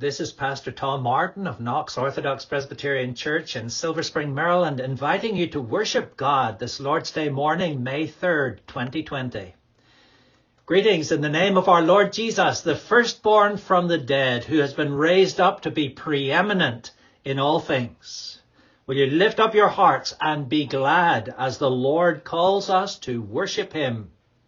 This is Pastor Tom Martin of Knox Orthodox Presbyterian Church in Silver Spring, Maryland, inviting you to worship God this Lord's Day morning, May 3rd, 2020. Greetings in the name of our Lord Jesus, the firstborn from the dead, who has been raised up to be preeminent in all things. Will you lift up your hearts and be glad as the Lord calls us to worship him?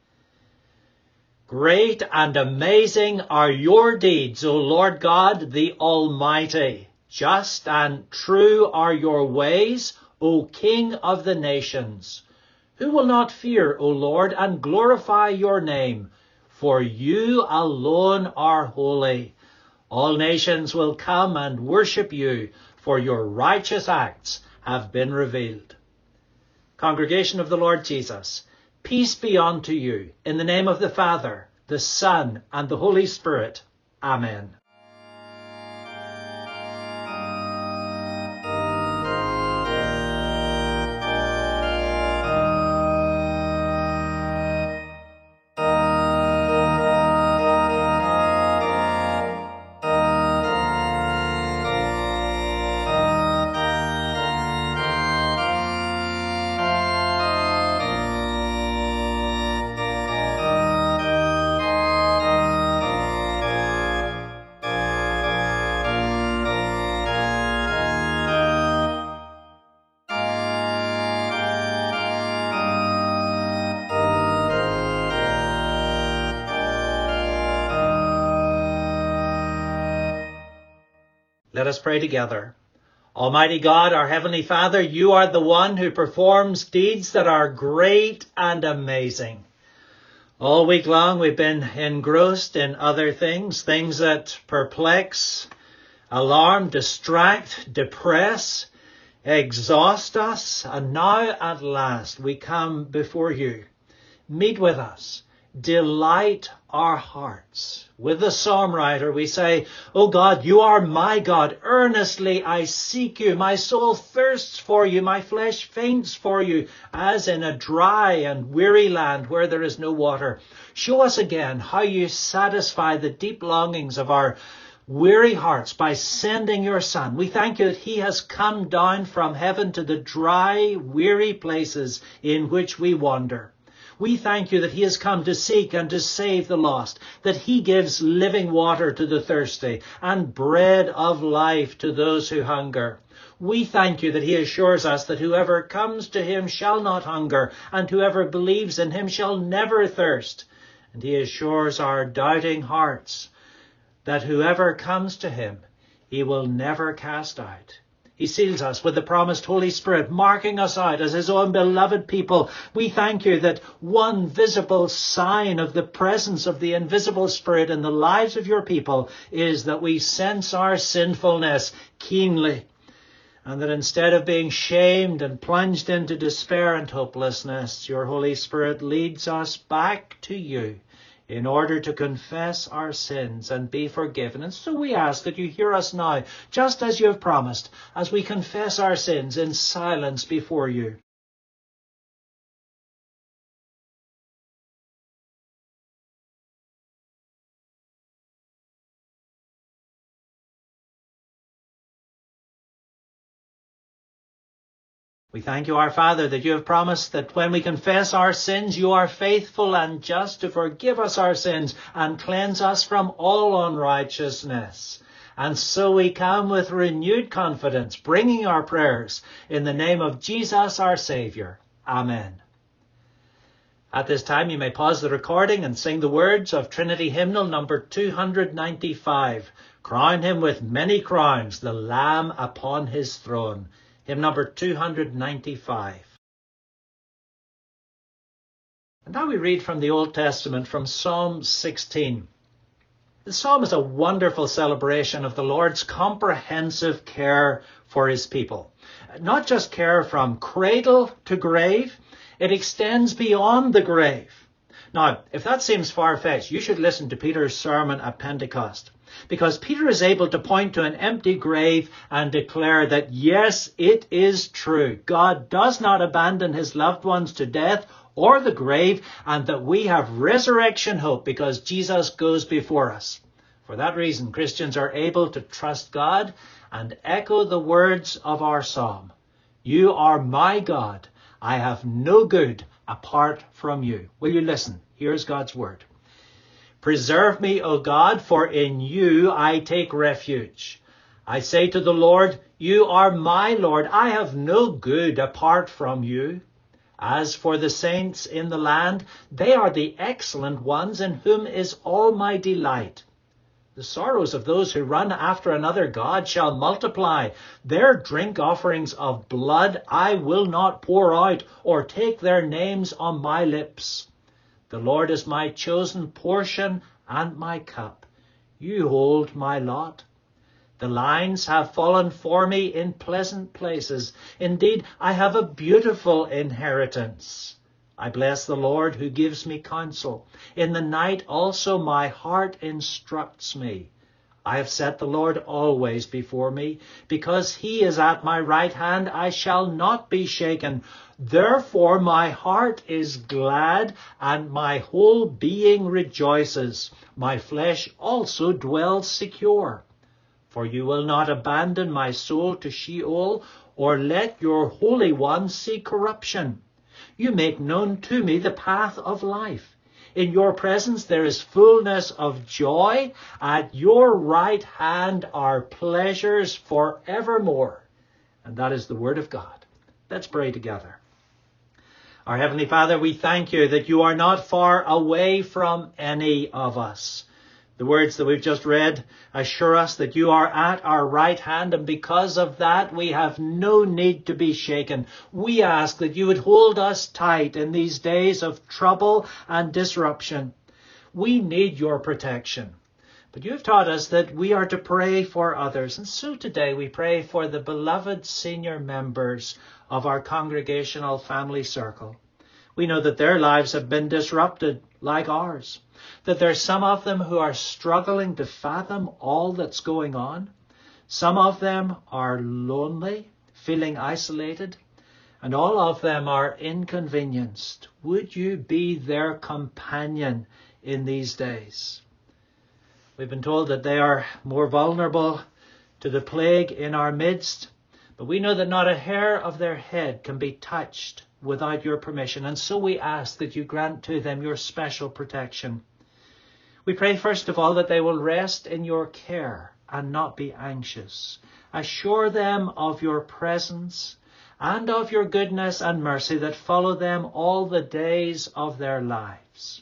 Great and amazing are your deeds, O Lord God, the Almighty. Just and true are your ways, O King of the nations. Who will not fear, O Lord, and glorify your name? For you alone are holy. All nations will come and worship you, for your righteous acts have been revealed. Congregation of the Lord Jesus, peace be unto you, in the name of the Father, the Son, and the Holy Spirit. Amen. Let us pray together. Almighty God, our Heavenly Father, you are the one who performs deeds that are great and amazing. All week long we've been engrossed in other things that perplex, alarm, distract, depress, exhaust us. And now at last we come before you. Meet with us. Delight our hearts. With the psalm writer we say, O God, you are my God. Earnestly I seek you. My soul thirsts for you. My flesh faints for you, as in a dry and weary land where there is no water. Show us again how you satisfy the deep longings of our weary hearts by sending your Son. We thank you that he has come down from heaven to the dry, weary places in which we wander. We thank you that he has come to seek and to save the lost, that he gives living water to the thirsty and bread of life to those who hunger. We thank you that he assures us that whoever comes to him shall not hunger, and whoever believes in him shall never thirst. And he assures our doubting hearts that whoever comes to him, he will never cast out. He seals us with the promised Holy Spirit, marking us out as his own beloved people. We thank you that one visible sign of the presence of the invisible Spirit in the lives of your people is that we sense our sinfulness keenly, and that instead of being shamed and plunged into despair and hopelessness, your Holy Spirit leads us back to you in order to confess our sins and be forgiven. And so we ask that you hear us now, just as you have promised, as we confess our sins in silence before you. We thank you, our Father, that you have promised that when we confess our sins, you are faithful and just to forgive us our sins and cleanse us from all unrighteousness. And so we come with renewed confidence, bringing our prayers in the name of Jesus, our Saviour. Amen. At this time, you may pause the recording and sing the words of Trinity Hymnal number 295. Crown him with many crowns, the Lamb upon his throne. Hymn number 295. And now we read from the Old Testament, from Psalm 16. The psalm is a wonderful celebration of the Lord's comprehensive care for his people. Not just care from cradle to grave, it extends beyond the grave. Now, if that seems far-fetched, you should listen to Peter's sermon at Pentecost. Because Peter is able to point to an empty grave and declare that, yes, it is true. God does not abandon his loved ones to death or the grave, and that we have resurrection hope because Jesus goes before us. For that reason, Christians are able to trust God and echo the words of our psalm. You are my God. I have no good apart from you. Will you listen? Here's God's word. Preserve me, O God, for in you I take refuge. I say to the Lord, you are my Lord. I have no good apart from you. As for the saints in the land, they are the excellent ones in whom is all my delight. The sorrows of those who run after another god shall multiply. Their drink offerings of blood I will not pour out, or take their names on my lips. The Lord is my chosen portion and my cup. You hold my lot. The lines have fallen for me in pleasant places. Indeed, I have a beautiful inheritance. I bless the Lord who gives me counsel. In the night also my heart instructs me. I have set the Lord always before me. Because he is at my right hand, I shall not be shaken. Therefore my heart is glad, and my whole being rejoices. My flesh also dwells secure. For you will not abandon my soul to Sheol, or let your Holy One see corruption. You make known to me the path of life. In your presence there is fullness of joy. At your right hand are pleasures forevermore. And that is the word of God. Let's pray together. Our Heavenly Father, we thank you that you are not far away from any of us. The words that we've just read assure us that you are at our right hand, and because of that we have no need to be shaken. We ask that you would hold us tight in these days of trouble and disruption. We need your protection. But you've taught us that we are to pray for others, and so today we pray for the beloved senior members of our congregational family circle. We know that their lives have been disrupted like ours, that there's some of them who are struggling to fathom all that's going on. Some of them are lonely, feeling isolated, and all of them are inconvenienced. Would you be their companion in these days? We've been told that they are more vulnerable to the plague in our midst, but we know that not a hair of their head can be touched without your permission, and so we ask that you grant to them your special protection. We pray first of all that they will rest in your care and not be anxious. Assure them of your presence and of your goodness and mercy that follow them all the days of their lives.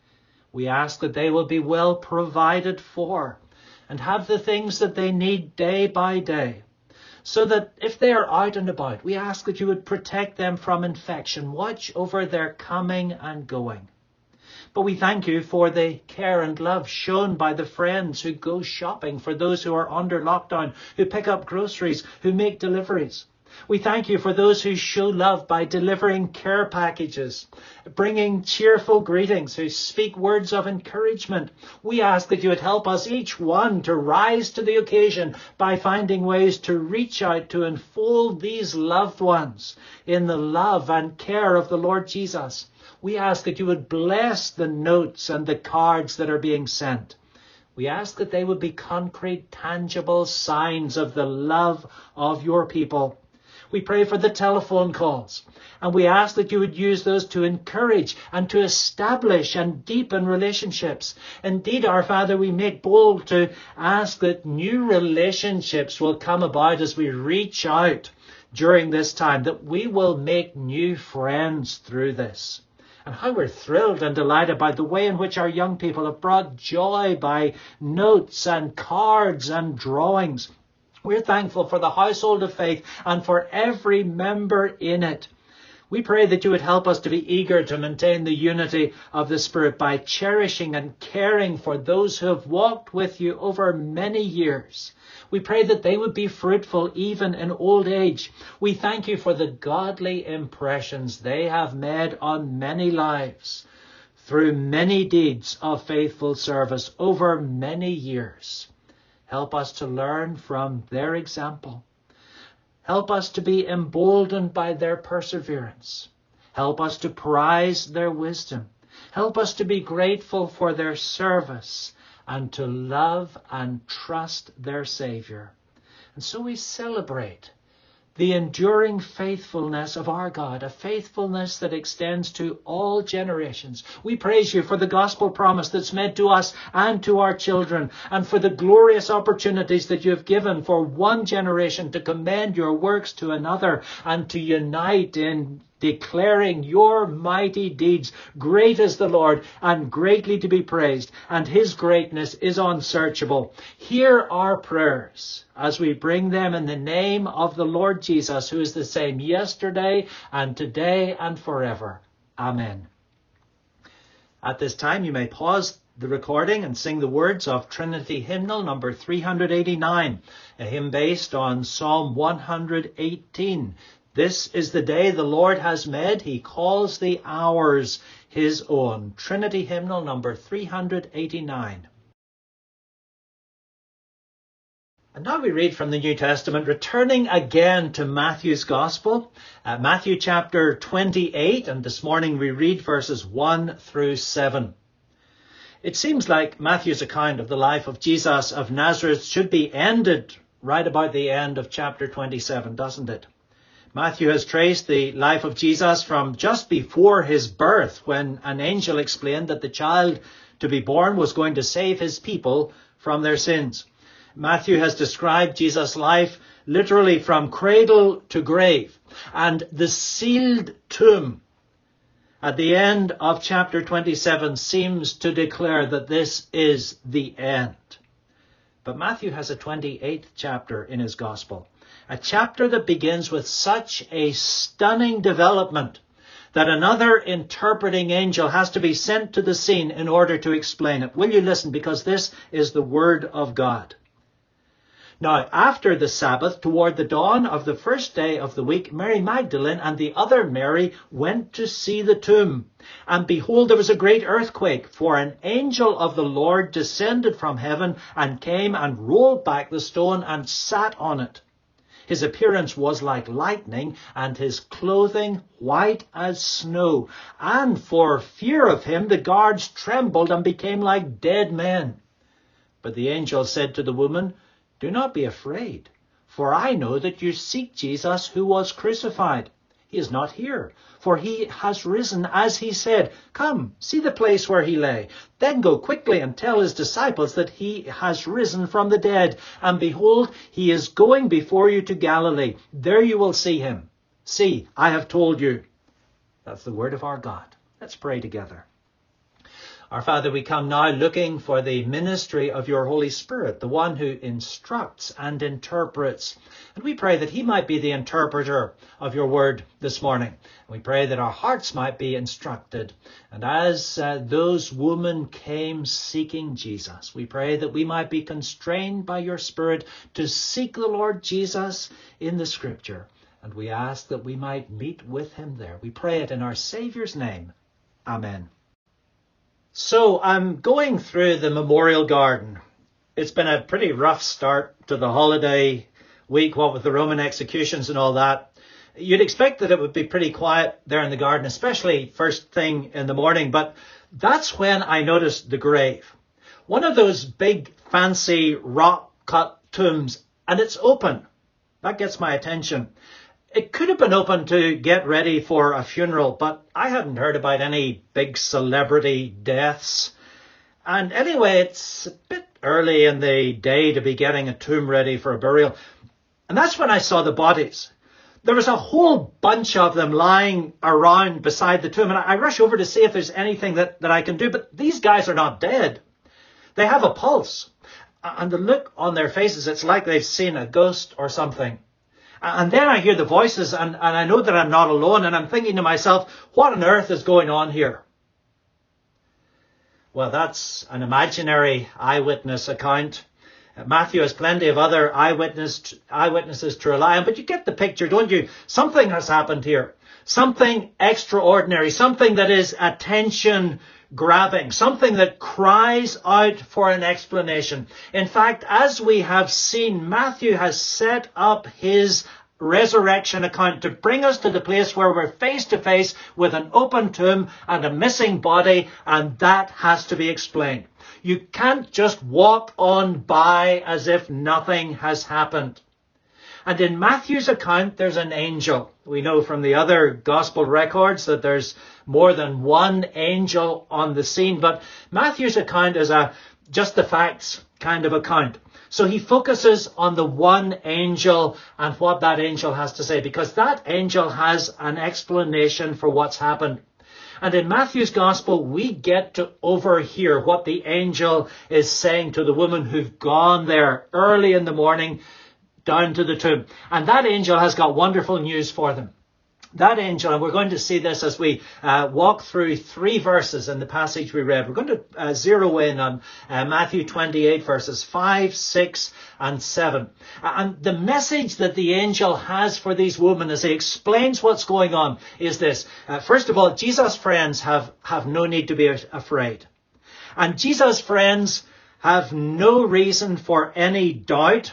We ask that they will be well provided for and have the things that they need day by day, so that if they are out and about, we ask that you would protect them from infection. Watch over their coming and going. But we thank you for the care and love shown by the friends who go shopping, for those who are under lockdown, who pick up groceries, who make deliveries. We thank you for those who show love by delivering care packages, bringing cheerful greetings, who speak words of encouragement. We ask that you would help us, each one, to rise to the occasion by finding ways to reach out to enfold these loved ones in the love and care of the Lord Jesus. We ask that you would bless the notes and the cards that are being sent. We ask that they would be concrete, tangible signs of the love of your people. We pray for the telephone calls, and we ask that you would use those to encourage and to establish and deepen relationships. Indeed, our Father, we make bold to ask that new relationships will come about as we reach out during this time, that we will make new friends through this. And how we're thrilled and delighted by the way in which our young people have brought joy by notes and cards and drawings. We're thankful for the household of faith and for every member in it. We pray that you would help us to be eager to maintain the unity of the Spirit by cherishing and caring for those who have walked with you over many years. We pray that they would be fruitful even in old age. We thank you for the godly impressions they have made on many lives through many deeds of faithful service over many years. Help us to learn from their example. Help us to be emboldened by their perseverance. Help us to prize their wisdom. Help us to be grateful for their service and to love and trust their Savior. And so we celebrate the enduring faithfulness of our God, a faithfulness that extends to all generations. We praise you for the gospel promise that's made to us and to our children, and for the glorious opportunities that you have given for one generation to commend your works to another and to unite in declaring your mighty deeds. Great is the Lord and greatly to be praised, and his greatness is unsearchable. Hear our prayers as we bring them in the name of the Lord Jesus, who is the same yesterday and today and forever. Amen. At this time, you may pause the recording and sing the words of Trinity Hymnal number 389, a hymn based on Psalm 118. This is the day the Lord has made. He calls the hours his own. Trinity Hymnal number 389. And now we read from the New Testament, returning again to Matthew's Gospel, Matthew chapter 28, and this morning we read verses 1 through 7. It seems like Matthew's account of the life of Jesus of Nazareth should be ended right about the end of chapter 27, doesn't it? Matthew has traced the life of Jesus from just before his birth, when an angel explained that the child to be born was going to save his people from their sins. Matthew has described Jesus' life literally from cradle to grave, and the sealed tomb at the end of chapter 27 seems to declare that this is the end. But Matthew has a 28th chapter in his gospel, a chapter that begins with such a stunning development that another interpreting angel has to be sent to the scene in order to explain it. Will you listen? Because this is the word of God. Now, after the Sabbath, toward the dawn of the first day of the week, Mary Magdalene and the other Mary went to see the tomb. And behold, there was a great earthquake, for an angel of the Lord descended from heaven and came and rolled back the stone and sat on it. His appearance was like lightning, and his clothing white as snow. And for fear of him, the guards trembled and became like dead men. But the angel said to the woman, "Do not be afraid, for I know that you seek Jesus who was crucified. He is not here, for he has risen, as he said. Come, see the place where he lay. Then go quickly and tell his disciples that he has risen from the dead. And behold, he is going before you to Galilee. There you will see him. See, I have told you." That's the word of our God. Let's pray together. Our Father, we come now looking for the ministry of your Holy Spirit, the one who instructs and interprets. And we pray that he might be the interpreter of your word this morning. We pray that our hearts might be instructed. And as those women came seeking Jesus, we pray that we might be constrained by your Spirit to seek the Lord Jesus in the Scripture. And we ask that we might meet with him there. We pray it in our Saviour's name. Amen. So I'm going through the Memorial Garden. It's been a pretty rough start to the holiday week, what with the Roman executions and all that. You'd expect that it would be pretty quiet there in the garden, especially first thing in the morning. But that's when I noticed the grave. One of those big fancy rock-cut tombs, and it's open. That gets my attention. It could have been open to get ready for a funeral, but I hadn't heard about any big celebrity deaths. And anyway, it's a bit early in the day to be getting a tomb ready for a burial. And that's when I saw the bodies. There was a whole bunch of them lying around beside the tomb. And I rush over to see if there's anything that I can do. But these guys are not dead. They have a pulse. And the look on their faces, it's like they've seen a ghost or something. And then I hear the voices, and I know that I'm not alone, and I'm thinking to myself, what on earth is going on here? Well, that's an imaginary eyewitness account. Matthew has plenty of other eyewitnesses to rely on, but you get the picture, don't you? Something has happened here. Something extraordinary, something that is attention-grabbing, something that cries out for an explanation. In fact, as we have seen, Matthew has set up his resurrection account to bring us to the place where we're face to face with an open tomb and a missing body, and that has to be explained. You can't just walk on by as if nothing has happened. And in Matthew's account, there's an angel. We know from the other gospel records that there's more than one angel on the scene, but Matthew's account is a just the facts kind of account. So he focuses on the one angel and what that angel has to say, because that angel has an explanation for what's happened. And in Matthew's gospel, we get to overhear what the angel is saying to the woman who've gone there early in the morning down to the tomb. And that angel has got wonderful news for them. That angel, and we're going to see this as we walk through 3 verses in the passage we read. We're going to zero in on Matthew 28 verses 5, 6 and 7. And the message that the angel has for these women as he explains what's going on is this. First of all, Jesus' friends have no need to be afraid. And Jesus' friends have no reason for any doubt.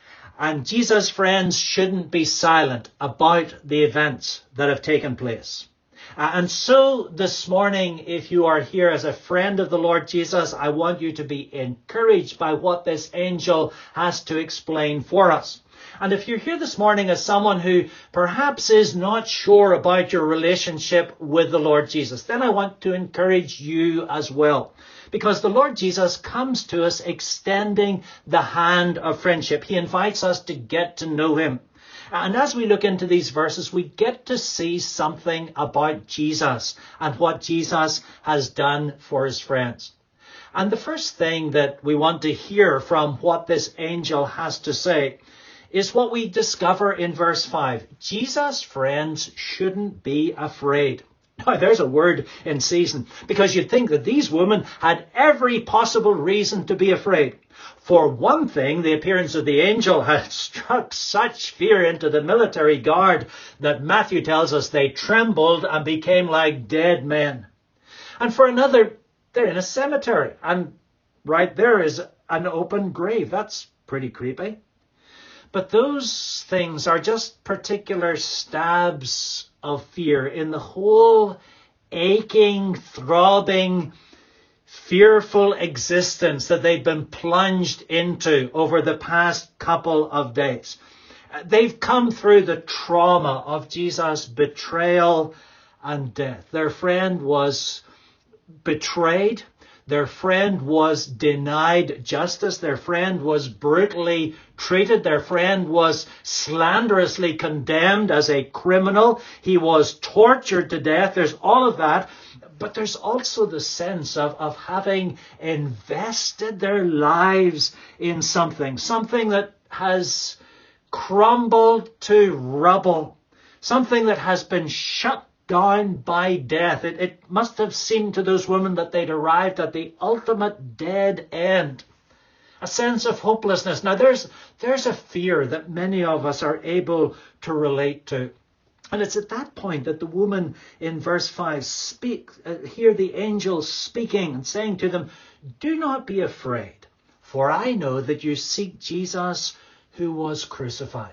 And Jesus' friends shouldn't be silent about the events that have taken place. And so this morning, if you are here as a friend of the Lord Jesus, I want you to be encouraged by what this angel has to explain for us. And if you're here this morning as someone who perhaps is not sure about your relationship with the Lord Jesus, then I want to encourage you as well. Because the Lord Jesus comes to us extending the hand of friendship. He invites us to get to know him. And as we look into these verses, we get to see something about Jesus and what Jesus has done for his friends. And the first thing that we want to hear from what this angel has to say is what we discover in verse 5. Jesus' friends shouldn't be afraid. Now, there's a word in season, because you'd think that these women had every possible reason to be afraid. For one thing, the appearance of the angel had struck such fear into the military guard that Matthew tells us they trembled and became like dead men. And for another, they're in a cemetery, and right there is an open grave. That's pretty creepy. But those things are just particular stabs of fear in the whole aching, throbbing, fearful existence that they've been plunged into over the past couple of days. They've come through the trauma of Jesus' betrayal and death. Their friend was betrayed. Their friend was denied justice. Their friend was brutally treated. Their friend was slanderously condemned as a criminal. He was tortured to death. There's all of that. But there's also the sense of having invested their lives in something that has crumbled to rubble, something that has been shut down by death. It must have seemed to those women that they'd arrived at the ultimate dead end. A sense of hopelessness. Now there's a fear that many of us are able to relate to. And it's at that point that the woman in verse 5 hear the angel speaking and saying to them, "Do not be afraid, for I know that you seek Jesus who was crucified."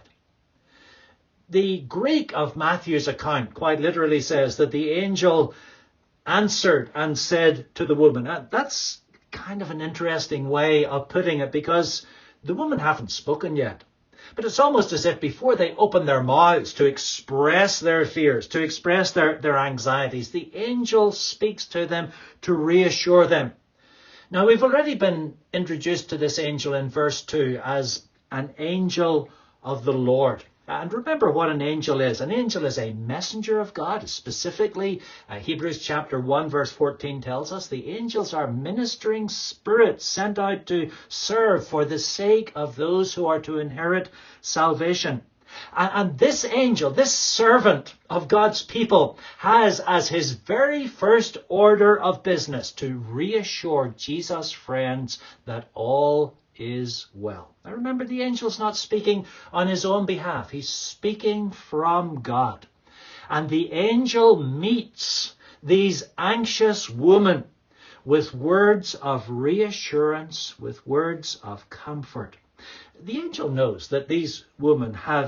The Greek of Matthew's account quite literally says that the angel answered and said to the woman. That's kind of an interesting way of putting it, because the women haven't spoken yet. But it's almost as if before they open their mouths to express their fears, to express their anxieties, the angel speaks to them to reassure them. Now, we've already been introduced to this angel in verse 2 as an angel of the Lord. And remember what an angel is. An angel is a messenger of God. Specifically, Hebrews chapter 1 verse 14 tells us the angels are ministering spirits sent out to serve for the sake of those who are to inherit salvation. And this angel, this servant of God's people, has as his very first order of business to reassure Jesus' friends that all is well. Now remember, the angel's not speaking on his own behalf. He's speaking from God. And the angel meets these anxious women with words of reassurance, with words of comfort. The angel knows that these women have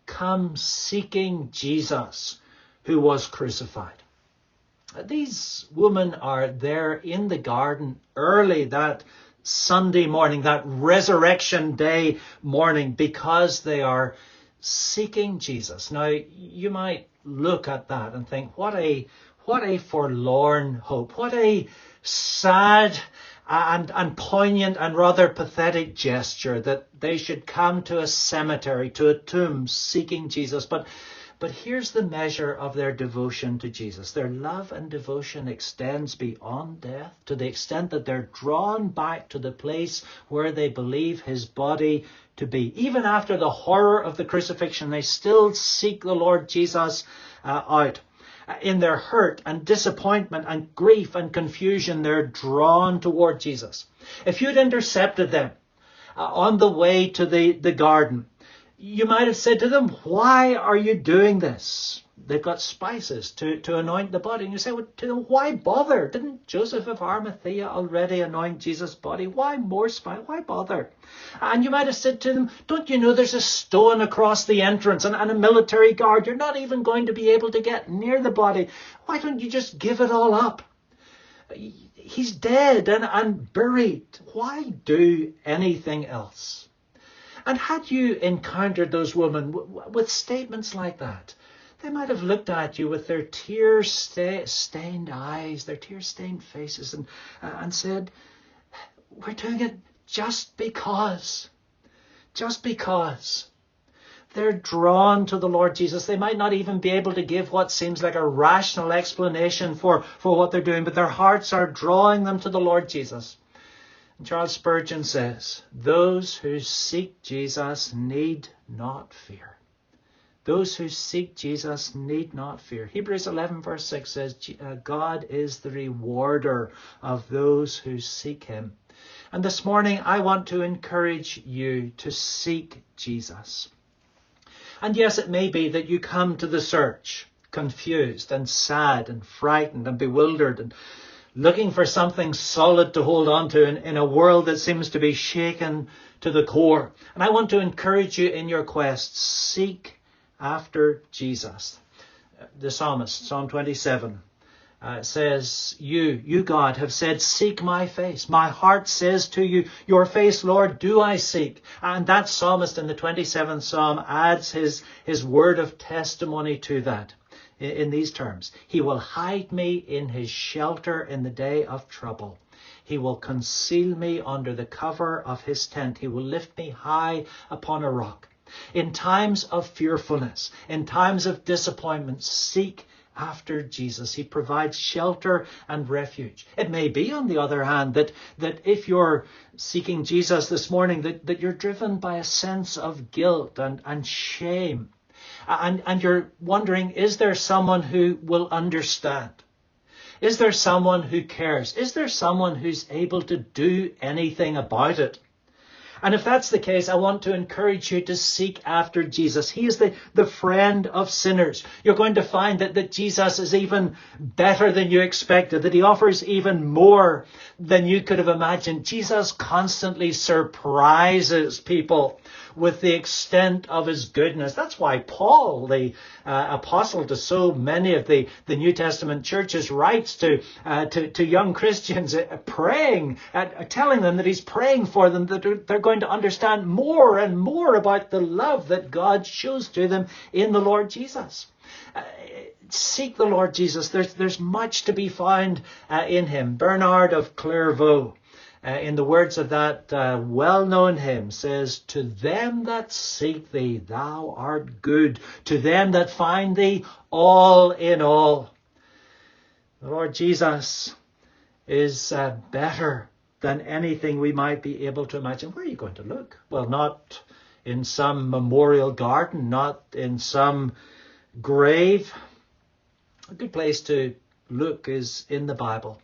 come seeking Jesus who was crucified. These women are there in the garden early that Sunday morning, that resurrection day morning, because they are seeking Jesus. Now, you might look at that and think, what a forlorn hope, what a sad and poignant and rather pathetic gesture that they should come to a cemetery, to a tomb, seeking Jesus. But here's the measure of their devotion to Jesus. Their love and devotion extends beyond death, to the extent that they're drawn back to the place where they believe his body to be. Even after the horror of the crucifixion, they still seek the Lord Jesus out. In their hurt and disappointment and grief and confusion, they're drawn toward Jesus. If you'd intercepted them on the way to the garden, you might have said to them, why are you doing this? They've got spices to anoint the body. And you say, well, to them, why bother? Didn't Joseph of Arimathea already anoint Jesus' body? Why more spice? Why bother? And you might have said to them, don't you know there's a stone across the entrance and a military guard? You're not even going to be able to get near the body. Why don't you just give it all up? He's dead and buried. Why do anything else? And had you encountered those women with statements like that, they might have looked at you with their tear-stained eyes, their tear-stained faces, and said, we're doing it just because. Just because. They're drawn to the Lord Jesus. They might not even be able to give what seems like a rational explanation for what they're doing, but their hearts are drawing them to the Lord Jesus. Charles Spurgeon says, those who seek Jesus need not fear. Those who seek Jesus need not fear. Hebrews 11 verse 6 says, God is the rewarder of those who seek him. And this morning I want to encourage you to seek Jesus. And yes, it may be that you come to the search confused and sad and frightened and bewildered and looking for something solid to hold on to in a world that seems to be shaken to the core. And I want to encourage you in your quest, seek after Jesus. The psalmist, Psalm 27, says, you, God, have said, seek my face. My heart says to you, your face, Lord, do I seek. And that psalmist in the 27th Psalm adds his word of testimony to that. In these terms, he will hide me in his shelter in the day of trouble. He will conceal me under the cover of his tent. He will lift me high upon a rock. In times of fearfulness, in times of disappointment, seek after Jesus. He provides shelter and refuge. It may be, on the other hand, that if you're seeking Jesus this morning, that you're driven by a sense of guilt and shame. And you're wondering, is there someone who will understand? Is there someone who cares? Is there someone who's able to do anything about it? And if that's the case, I want to encourage you to seek after Jesus. He is the friend of sinners. You're going to find that Jesus is even better than you expected, that he offers even more than you could have imagined. Jesus constantly surprises people with the extent of his goodness. That's why Paul, the apostle to so many of the New Testament churches, writes to young Christians praying, telling them that he's praying for them, that they're going to understand more and more about the love that God shows to them in the Lord Jesus. Seek the Lord Jesus. There's much to be found in him. Bernard of Clairvaux, in the words of that well-known hymn, says, to them that seek thee, thou art good. To them that find thee, all in all. The Lord Jesus is better than anything we might be able to imagine. Where are you going to look? Well, not in some memorial garden, not in some grave. A good place to look is in the Bible.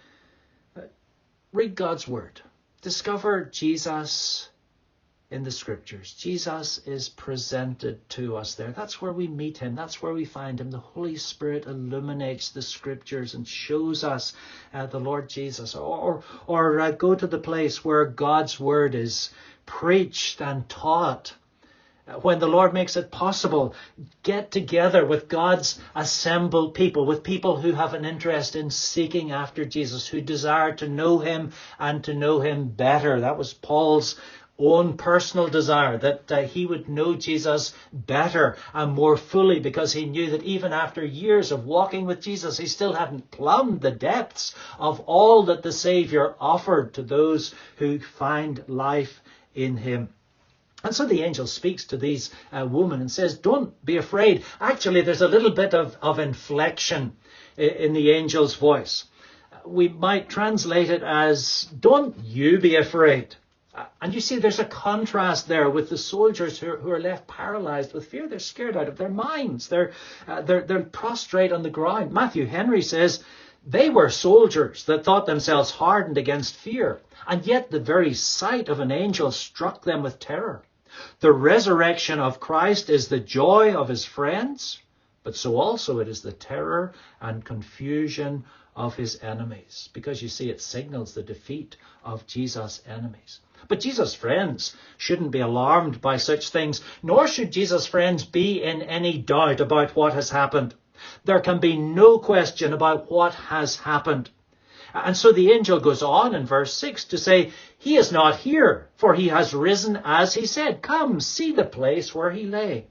Read God's word. Discover Jesus in the scriptures. Jesus is presented to us there. That's where we meet him. That's where we find him. The Holy Spirit illuminates the scriptures and shows us the Lord Jesus. Or go to the place where God's word is preached and taught when the Lord makes it possible, get together with God's assembled people, with people who have an interest in seeking after Jesus, who desire to know him and to know him better. That was Paul's own personal desire, that he would know Jesus better and more fully, because he knew that even after years of walking with Jesus, he still hadn't plumbed the depths of all that the Saviour offered to those who find life in him. And so the angel speaks to these women and says, don't be afraid. Actually, there's a little bit of inflection in the angel's voice. We might translate it as, don't you be afraid. And you see, there's a contrast there with the soldiers who are left paralyzed with fear. They're scared out of their minds. They're prostrate on the ground. Matthew Henry says, they were soldiers that thought themselves hardened against fear, and yet the very sight of an angel struck them with terror. The resurrection of Christ is the joy of his friends, but so also it is the terror and confusion of his enemies, because you see, it signals the defeat of Jesus' enemies. But Jesus' friends shouldn't be alarmed by such things, nor should Jesus' friends be in any doubt about what has happened. There can be no question about what has happened. And so the angel goes on in verse 6 to say, he is not here, for he has risen as he said. Come, see the place where he lay.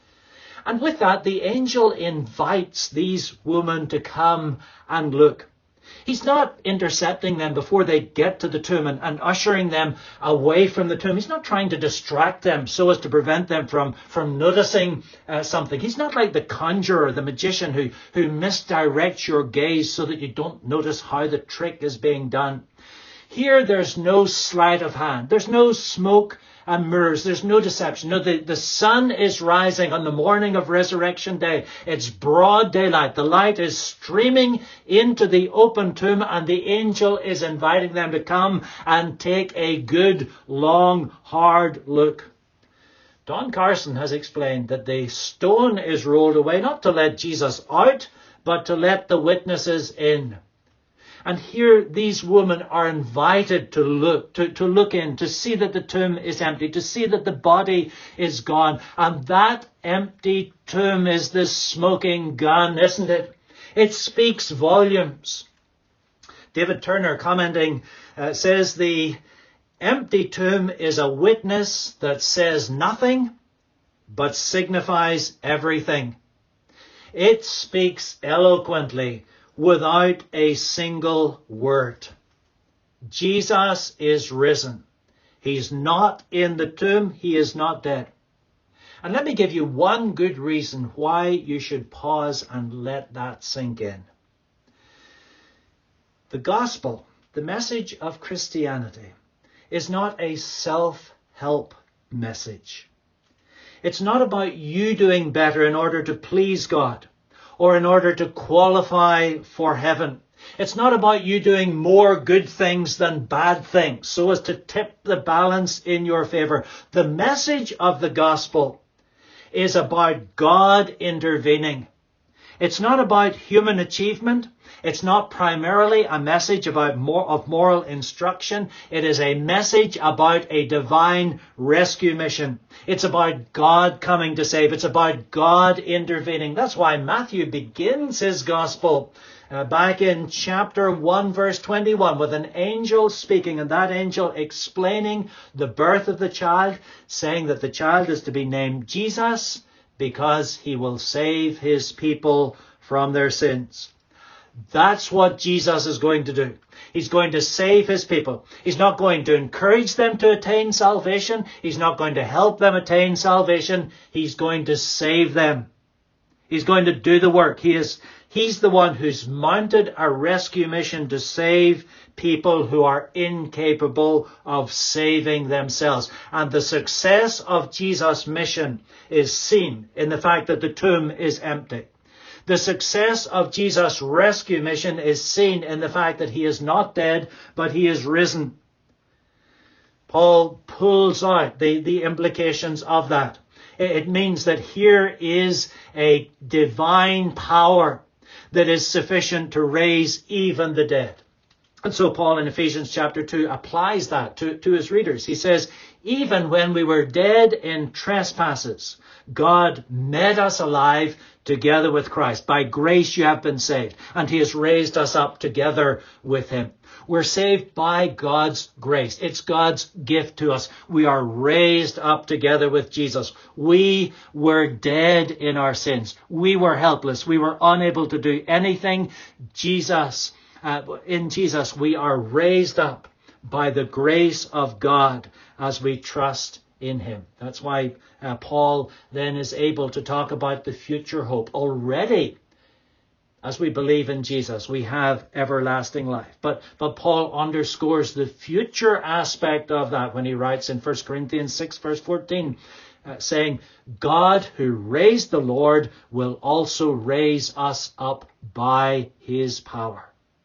And with that, the angel invites these women to come and look. He's not intercepting them before they get to the tomb and ushering them away from the tomb. He's not trying to distract them so as to prevent them from noticing something. He's not like the conjurer, the magician who misdirects your gaze so that you don't notice how the trick is being done. Here, there's no sleight of hand. There's no smoke and mirrors. There's no deception. No, the sun is rising on the morning of Resurrection Day. It's broad daylight. The light is streaming into the open tomb, and the angel is inviting them to come and take a good, long, hard look. Don Carson has explained that the stone is rolled away not to let Jesus out, but to let the witnesses in. And here these women are invited to look in, to see that the tomb is empty, to see that the body is gone. And that empty tomb is the smoking gun, isn't it? It speaks volumes. David Turner, commenting, says the empty tomb is a witness that says nothing, but signifies everything. It speaks eloquently without a single word. Jesus is risen. He's not in the tomb. He is not dead. And let me give you one good reason why you should pause and let that sink in. The gospel, the message of Christianity, is not a self-help message. It's not about you doing better in order to please God, or in order to qualify for heaven. It's not about you doing more good things than bad things so as to tip the balance in your favor. The message of the gospel is about God intervening. It's not about human achievement. It's not primarily a message about moral instruction. It is a message about a divine rescue mission. It's about God coming to save. It's about God intervening. That's why Matthew begins his gospel back in chapter 1, verse 21, with an angel speaking, and that angel explaining the birth of the child, saying that the child is to be named Jesus because he will save his people from their sins. That's what Jesus is going to do. He's going to save his people. He's not going to encourage them to attain salvation. He's not going to help them attain salvation. He's going to save them. He's going to do the work. He's the one who's mounted a rescue mission to save people who are incapable of saving themselves. And the success of Jesus' mission is seen in the fact that the tomb is empty. The success of Jesus' rescue mission is seen in the fact that he is not dead, but he is risen. Paul pulls out the implications of that. It means that here is a divine power that is sufficient to raise even the dead. And so Paul in Ephesians chapter 2 applies that to his readers. He says, even when we were dead in trespasses, God made us alive together with Christ. By grace you have been saved, and he has raised us up together with him. We're saved by God's grace. It's God's gift to us. We are raised up together with Jesus. We were dead in our sins. We were helpless. We were unable to do anything. In Jesus, we are raised up by the grace of God as we trust in him. That's why Paul then is able to talk about the future hope. Already, as we believe in Jesus, we have everlasting life. But Paul underscores the future aspect of that when he writes in 1 Corinthians 6, verse 14, saying, God who raised the Lord will also raise us up by his power.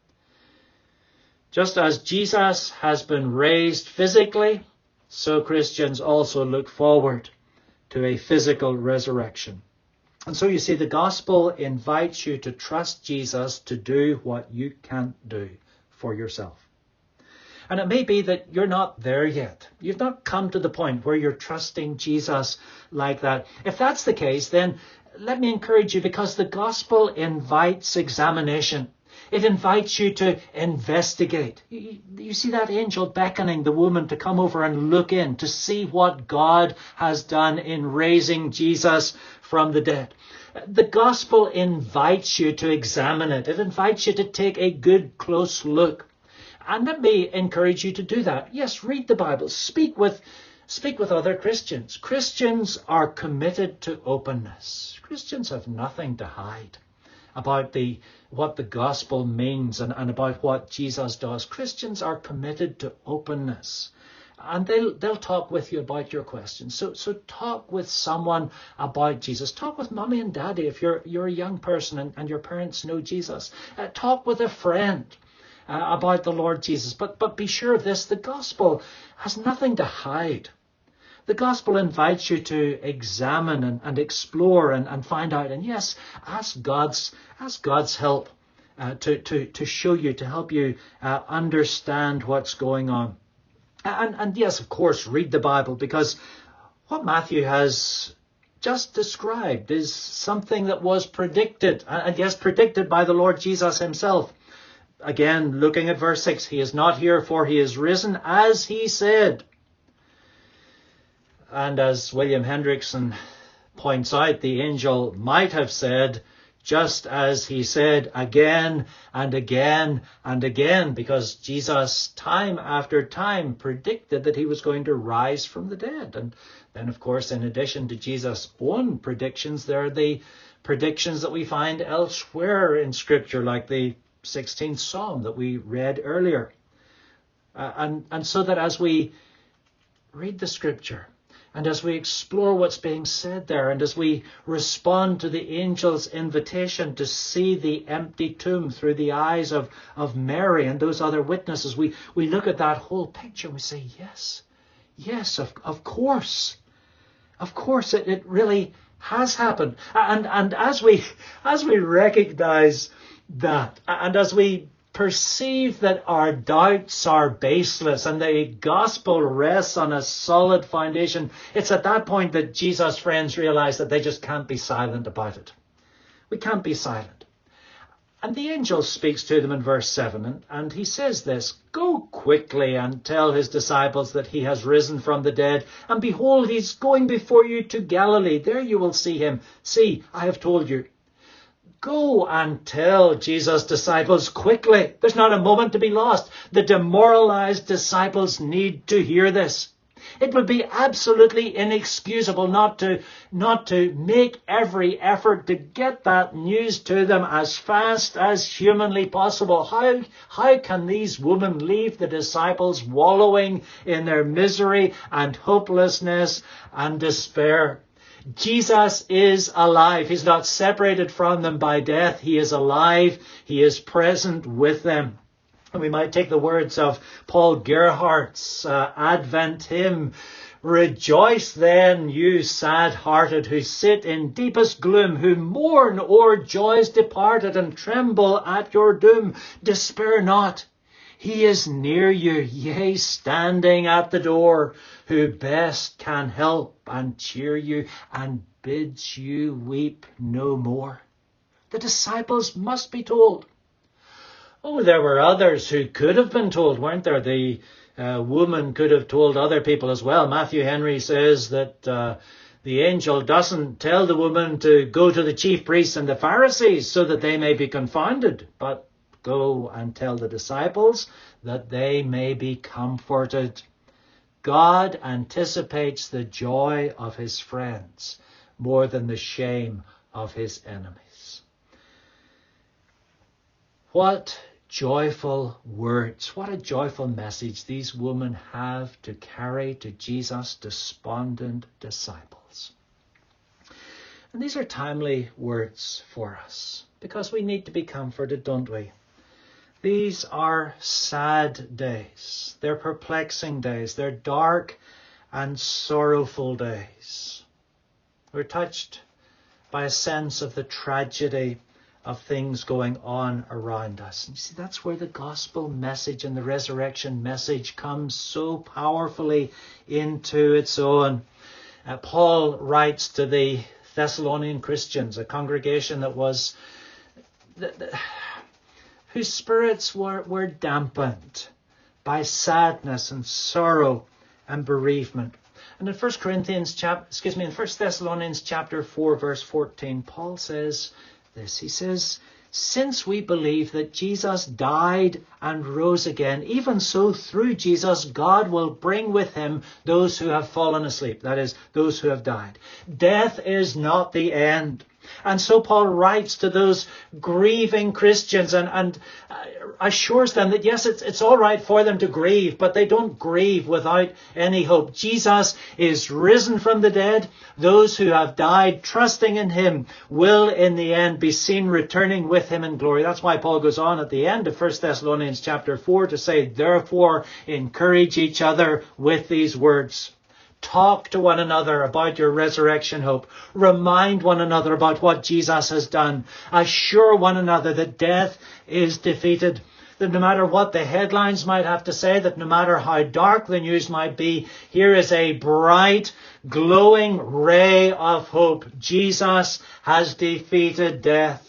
Just as Jesus has been raised physically, so Christians also look forward to a physical resurrection. And so you see, the gospel invites you to trust Jesus to do what you can't do for yourself. And it may be that you're not there yet. You've not come to the point where you're trusting Jesus like that. If that's the case, then let me encourage you, because the gospel invites examination. It invites you to investigate. You see that angel beckoning the woman to come over and look in, to see what God has done in raising Jesus from the dead. The gospel invites you to examine it. It invites you to take a good, close look. And let me encourage you to do that. Yes, read the Bible. Speak with other Christians. Christians are committed to openness. Christians have nothing to hide about what the gospel means and about what Jesus does. Christians are committed to openness. And they'll talk with you about your questions. So talk with someone about Jesus. Talk with mommy and daddy if you're a young person and your parents know Jesus. Talk with a friend about the Lord Jesus. But be sure of this, the gospel has nothing to hide. The gospel invites you to examine and explore and find out. And yes, ask God's help to show you, to help you understand what's going on. And yes, of course, read the Bible, because what Matthew has just described is something that was predicted, and yes, predicted by the Lord Jesus himself. Again, looking at verse 6, he is not here, for he is risen, as he said. And as William Hendrickson points out, the angel might have said, just as he said, again and again and again, because Jesus time after time predicted that he was going to rise from the dead. And then, of course, in addition to Jesus' own predictions, there are the predictions that we find elsewhere in Scripture, like the 16th Psalm that we read earlier. And so that as we read the Scripture, and as we explore what's being said there, and as we respond to the angel's invitation to see the empty tomb through the eyes of Mary and those other witnesses, we look at that whole picture and we say, yes, of course. Of course, it really has happened. And as we recognize that, and as we perceive that our doubts are baseless and the gospel rests on a solid foundation, it's at that point that Jesus' friends realize that they just can't be silent about it. We can't be silent. And the angel speaks to them in verse 7, and he says this, go quickly and tell his disciples that he has risen from the dead, and behold, he's going before you to Galilee. There you will see him. See, I have told you. Go and tell Jesus' disciples quickly. There's not a moment to be lost. The demoralized disciples need to hear this. It would be absolutely inexcusable not to make every effort to get that news to them as fast as humanly possible. How can these women leave the disciples wallowing in their misery and hopelessness and despair? Jesus is alive. He's not separated from them by death. He is alive. He is present with them. And we might take the words of Paul Gerhardt's Advent hymn. Rejoice then, you sad-hearted, who sit in deepest gloom, who mourn o'er joys departed and tremble at your doom. Despair not. He is near you, yea, standing at the door, who best can help and cheer you and bids you weep no more. The disciples must be told. Oh, there were others who could have been told, weren't there? The woman could have told other people as well. Matthew Henry says that the angel doesn't tell the woman to go to the chief priests and the Pharisees so that they may be confounded, but go and tell the disciples that they may be comforted. God anticipates the joy of his friends more than the shame of his enemies. What joyful words, what a joyful message these women have to carry to Jesus' despondent disciples. And these are timely words for us because we need to be comforted, don't we? These are sad days. They're perplexing days. They're dark and sorrowful days. We're touched by a sense of the tragedy of things going on around us. And you see, that's where the gospel message and the resurrection message comes so powerfully into its own. Paul writes to the Thessalonian Christians, a congregation that was whose spirits were dampened by sadness and sorrow and bereavement. And in 1 Thessalonians chapter 4, verse 14, Paul says this. He says, "Since we believe that Jesus died and rose again, even so through Jesus God will bring with him those who have fallen asleep." That is, those who have died. Death is not the end. And so Paul writes to those grieving Christians and assures them that yes, it's all right for them to grieve, but they don't grieve without any hope. Jesus is risen from the dead. Those who have died trusting in him will in the end be seen returning with him in glory. That's why Paul goes on at the end of 1 Thessalonians chapter 4 to say, "Therefore encourage each other with these words." Talk to one another about your resurrection hope. Remind one another about what Jesus has done. Assure one another that death is defeated. That no matter what the headlines might have to say, that no matter how dark the news might be, here is a bright, glowing ray of hope. Jesus has defeated death.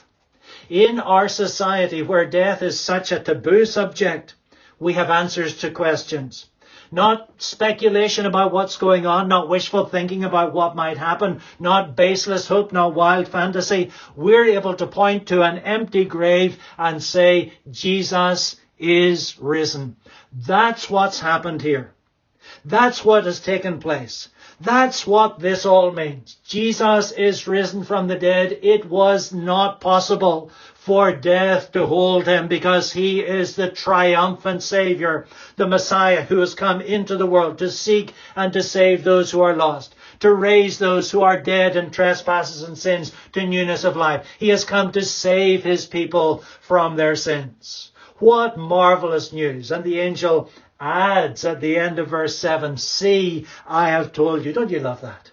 In our society where death is such a taboo subject, we have answers to questions. Not speculation about what's going on, not wishful thinking about what might happen, not baseless hope, not wild fantasy. We're able to point to an empty grave and say, Jesus is risen. That's what's happened here. That's what has taken place. That's what this all means. Jesus is risen from the dead. It was not possible for death to hold him because he is the triumphant Savior, the Messiah who has come into the world to seek and to save those who are lost, to raise those who are dead in trespasses and sins to newness of life. He has come to save his people from their sins. What marvelous news. And the angel adds at the end of verse 7, "See, I have told you." Don't you love that?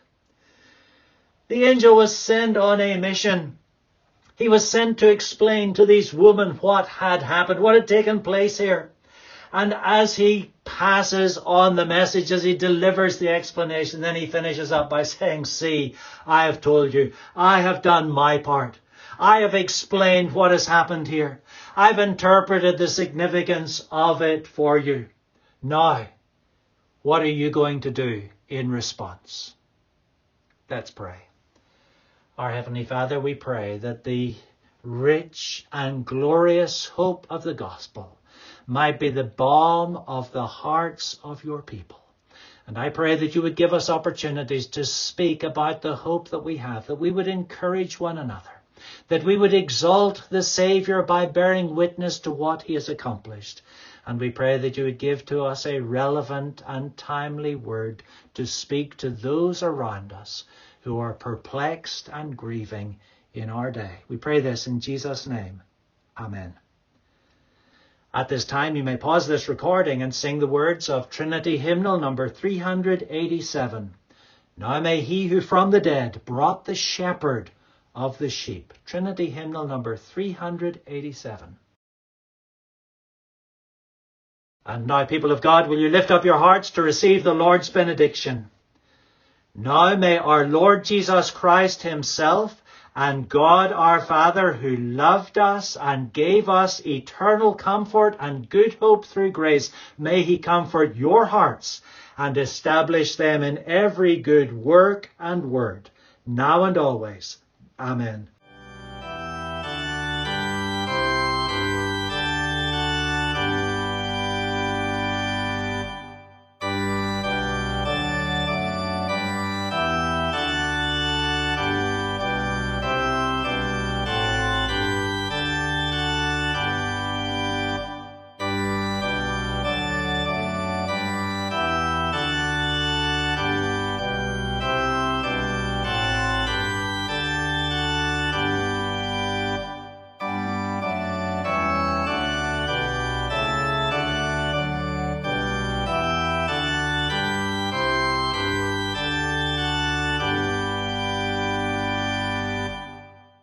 The angel was sent on a mission. He was sent to explain to these women what had happened, what had taken place here. And as he passes on the message, as he delivers the explanation, then he finishes up by saying, "See, I have told you. I have done my part. I have explained what has happened here. I've interpreted the significance of it for you. Now, what are you going to do in response?" Let's pray. Our Heavenly Father, we pray that the rich and glorious hope of the gospel might be the balm of the hearts of your people. And I pray that you would give us opportunities to speak about the hope that we have, that we would encourage one another, that we would exalt the Saviour by bearing witness to what he has accomplished. And we pray that you would give to us a relevant and timely word to speak to those around us who are perplexed and grieving in our day. We pray this in Jesus' name. Amen. At this time, you may pause this recording and sing the words of Trinity Hymnal number 387. "Now may he who from the dead brought the shepherd of the sheep." Trinity Hymnal number 387. And now, people of God, will you lift up your hearts to receive the Lord's benediction? Now may our Lord Jesus Christ himself and God our Father, who loved us and gave us eternal comfort and good hope through grace, may he comfort your hearts and establish them in every good work and word, now and always. Amen.